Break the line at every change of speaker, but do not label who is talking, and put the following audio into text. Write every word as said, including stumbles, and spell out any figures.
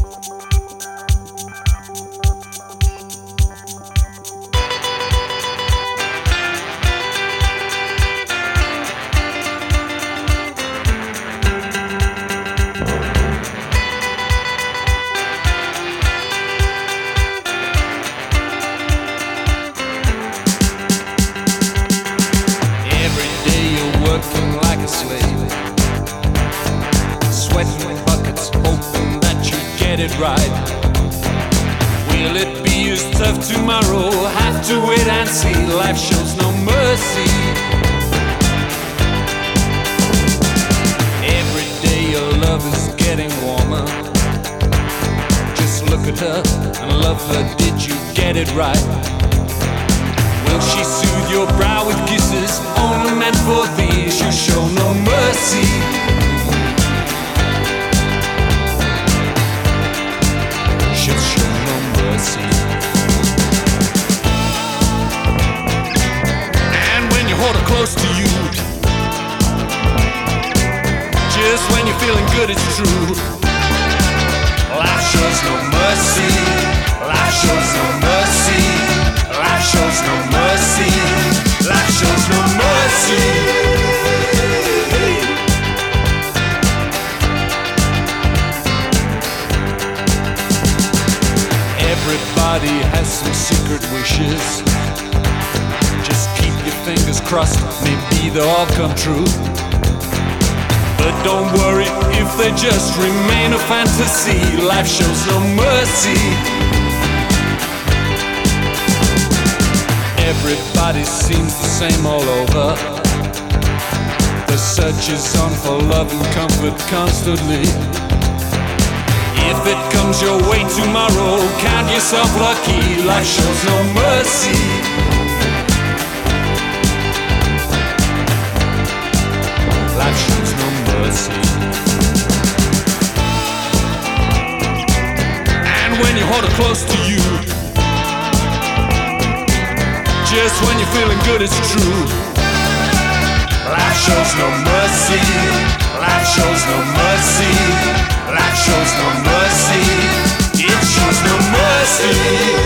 Working like a slave, sweating buckets, hoping that you get it right. Will it be as tough tomorrow? Have to wait and see. Life shows no mercy. Every day your love is getting warmer. Just look at her and love her. Did you get it right? Will she soothe your brow with kisses only meant for thee? She'll show no mercy. She'll show no mercy. And when you hold her close to you, just when you're feeling good, it's true. Life shows no mercy. Life shows no mercy. Life shows no mercy. Life shows no mercy. Everybody has some secret wishes. Just keep your fingers crossed, maybe they'll all come true. But don't worry if they just remain a fantasy. Life shows no mercy. Everybody seems the same all over. The search is on for love and comfort constantly. If it comes your way tomorrow, count yourself lucky. Life shows no mercy. Life shows no mercy. And when you hold her close to you, just when you're feeling good, it's true. Life shows no mercy. Life shows no mercy. Life shows no mercy. It shows no mercy.